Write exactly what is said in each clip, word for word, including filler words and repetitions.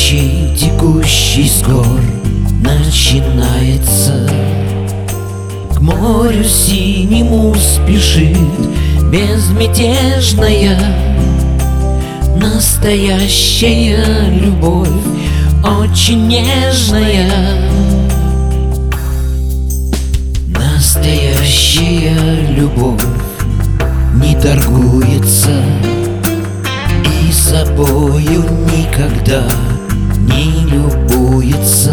ручей, текущий с гор, начинается. К морю синему спешит безмятежная, настоящая любовь, очень нежная. Настоящая любовь не торгуется и собою никогда не любуется.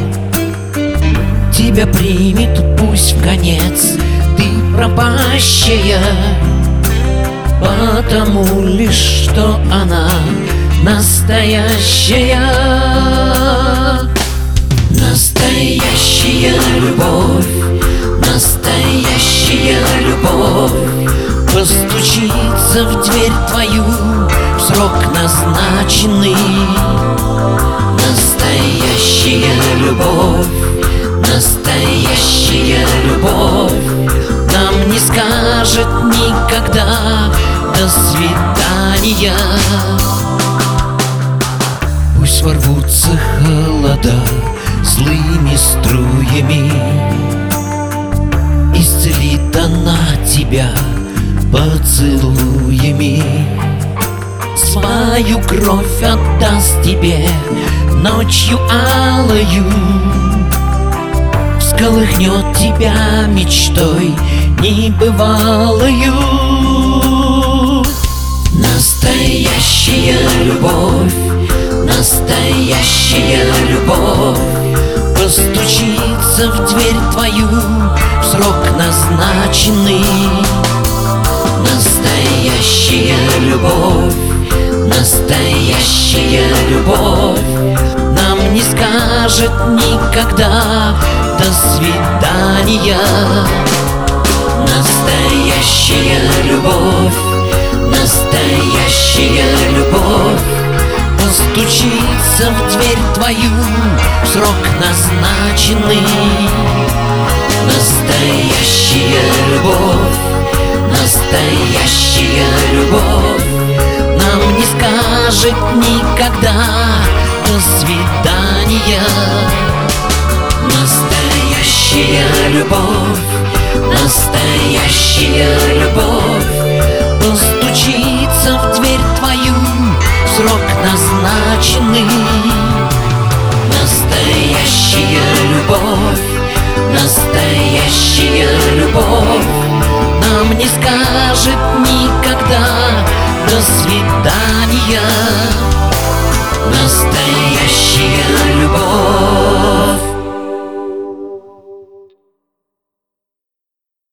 Тебя примет пусть в конец, ты пропащая, потому лишь что она настоящая. Настоящая любовь, настоящая любовь постучится в дверь твою в срок назначенный. Настоящая любовь, настоящая любовь нам не скажет никогда до свидания. Пусть ворвутся холода злыми струями, исцелит она тебя поцелуями, свою кровь отдаст тебе ночью алою, всколыхнет тебя мечтой небывалою. Настоящая любовь, настоящая любовь постучится в дверь твою в срок назначенный. Настоящая любовь, настоящая любовь нам не скажет никогда до свидания. Настоящая любовь, настоящая любовь постучится в дверь твою в срок назначенный. Настоящая любовь, настоящая любовь нам не скажет никогда до свидания. Настоящая любовь, настоящая любовь постучится в дверь твою в срок назначенный. Настоящая любовь, настоящая любовь нам не скажет никогда до свидания. Настоящая любовь.